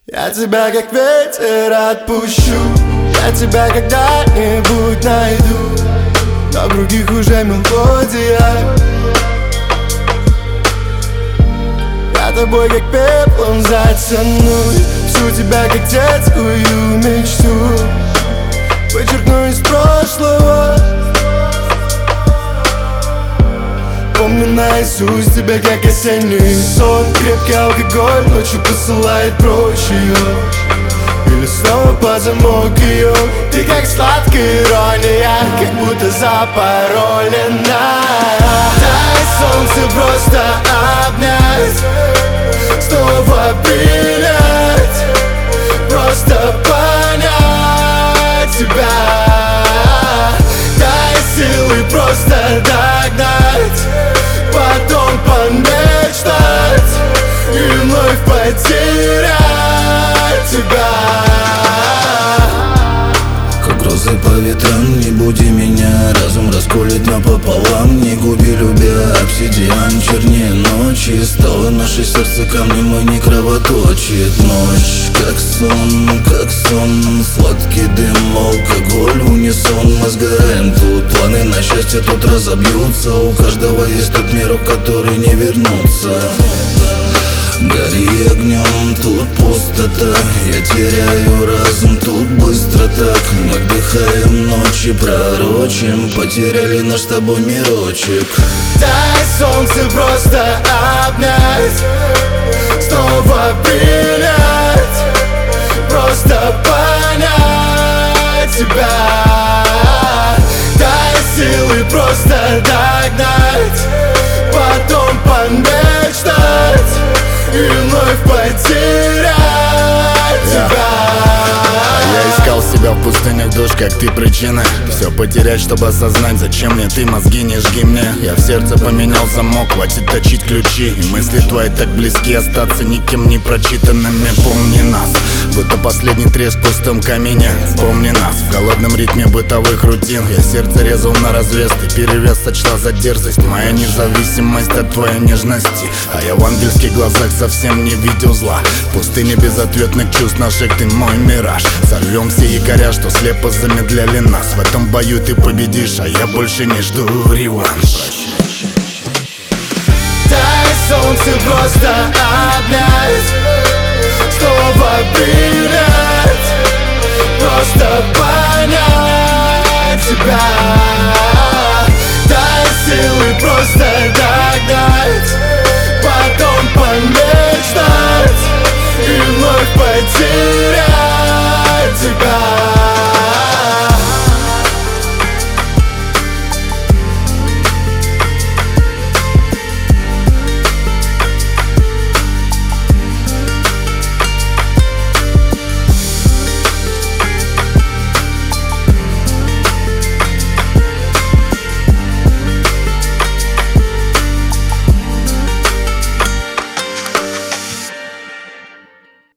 Я тебя как ветер отпущу, я тебя когда-нибудь найду, но в других уже мелодия. Я тобой как пеплом затянусь, всю тебя как детскую мечту вычеркну из прошлого. Помню наизусть тебя как осенний сон. Крепкий алкоголь ночью посылает прочь ее, или снова под замок ее. Ты как сладкая ирония, как будто запаролена. Дай солнце просто обнять, снова принять, просто понять тебя. Дай силы просто догнать, потом помечтать и вновь потерять тебя. Как розы по ветрам, не буди меня, разум расколет напополам. Не губи, любя, обсидиан чернее ночи. Стало наше сердце камнем и не кровоточит. Ночь, как сон, сладкий дым, алкоголь, унисон. Мы сгораем тут, планы на счастье тут разобьются. У каждого есть тот мир, в который не вернуться. Гори огнем, тут пустота, я теряю разум, тут быстро так. Мы вдыхаем ночи, пророчим, потеряли наш с тобой мирочек. Дай солнце просто обнять, снова принять, просто понять тебя. Дай силы просто догнать, потом помечтать и вновь потерять тебя. Я искал себя в пустынях душ, как ты причина. Все потерять, чтобы осознать, зачем мне ты, мозги не жги мне. Я в сердце поменял замок, хватит точить ключи. И мысли твои так близки, остаться никем не прочитанными. Помни нас, будто последний треск в пустом камине. Помни нас, в голодном ритме бытовых рутин. Я сердце резал на развес, ты перевес сочла за дерзость. Моя независимость от твоей нежности, а я в ангельских глазах совсем не видел зла. В пустыне безответных чувств наших ты мой мираж. Сорвем все якоря, что слепо замедляли нас. В этом бою ты победишь, а я больше не жду реванш. Дай солнце просто обнять, снова принять, просто понять тебя. Дай силы просто догнать, потом помечтать и вновь потерять